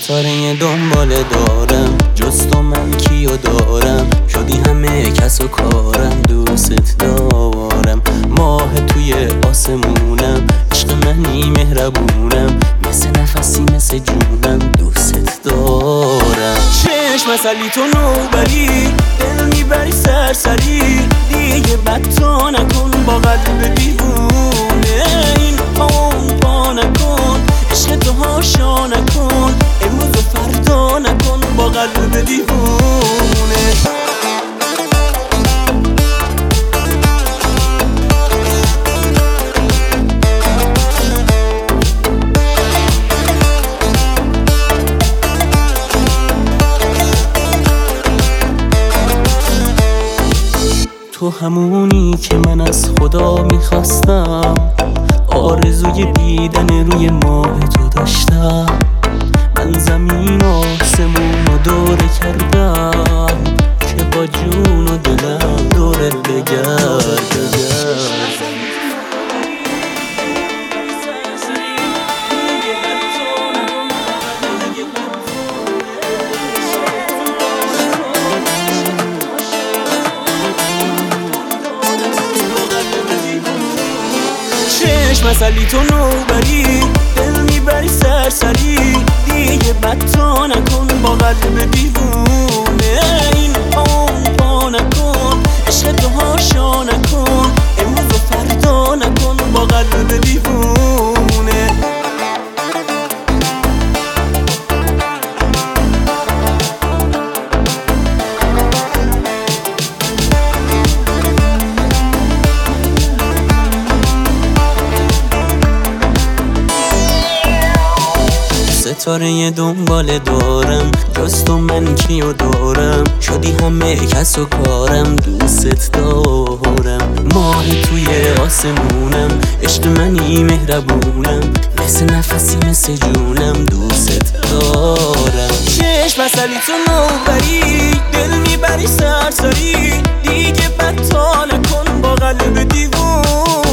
ستاره دنبال دارم، جز تو من کیو دارم؟ شدی همه کس و کارم، دوست دارم. ماه توی آسمونم، عشق منی مهربونم، مثل نفسی مثل جونم، دوست دارم. چشم مسئلی تو نوبری، دل میبری سرسری، دیگه بدتا نکن با قلب دیوونه. این پام پا نکن، عشق تو هاشا نکن، امروز و فردا نکن با قلب دیوونه. تو همونی که من از خدا میخواستم، آرزوی دیدن روی ماه تو داشتم. من زمین و آسمون رو دوره کردم که با جون و دلم دورت بگردم. مسئلی تو نوبری، دل میبری سرسری، دیگه بدتا نکن با قلب دیوونه. این پام پا نکن، عشق تو هاشا نکن، امروز و فردا نکن با قلب دیوونه. ستاره دنبال دارم، جز تو من کیو دارم؟ شدی همه کس و کارم، دوست دارم. ماه توی آسمونم، عشق منی مهربونم، مثل نفسی مثل جونم، دوست دارم. چشم مسئلی تو نوبری، دل میبری سرسری، دیگه بدتا نکن با قلب دیوون.